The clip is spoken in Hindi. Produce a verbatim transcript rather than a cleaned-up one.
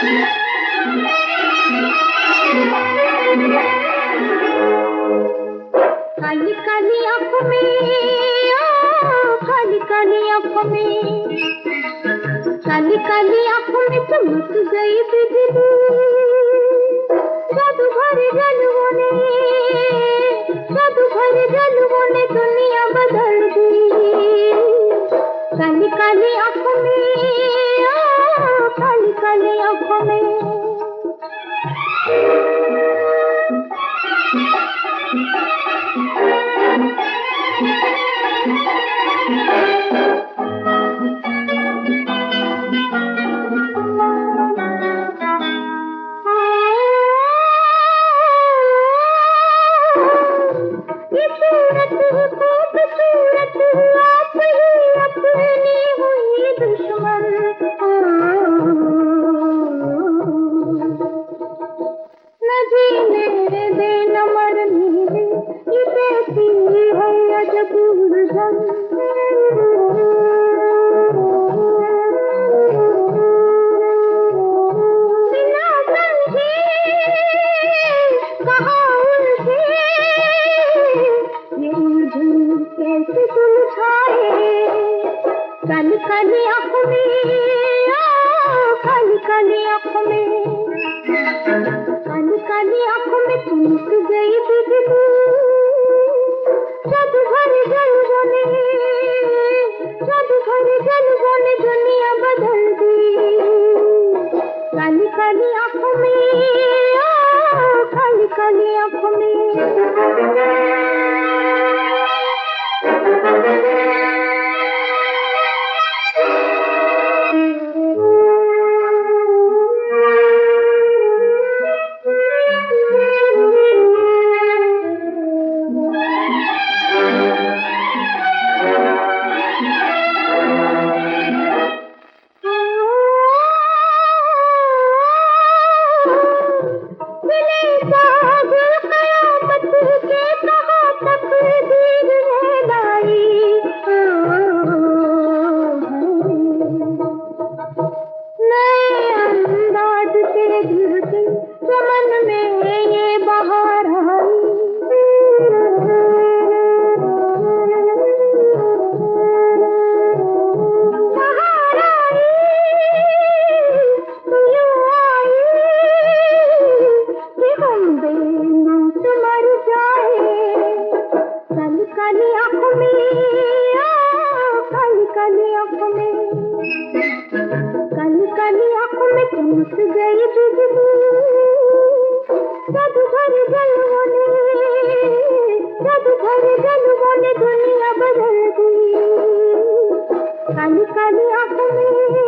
काली काली आँखों में, काली काली आँखों में, काली काली आँखों में चमक गई बिजली, जादू भरे जलवों ने, जादू भरे जलवों ने दुनिया बदल दी। काली काली आँखों में, काली काली आँखों में। काली काली आँखों में, काली काली आँखों में, काली काली आँखों में चमक गई बिजली, जादू भरे जलवों ने, जादू भरे जलवों ने दुनिया बदल दी। काली काली आँखों में, काली काली आँखों में। काली आँखों में, काली काली आँखों में, काली काली आँखों में चमक गई बिजली, जादू भरे जलवों ने, जादू भरे जलवों ने दुनिया बदल दी। काली काली आँखों में।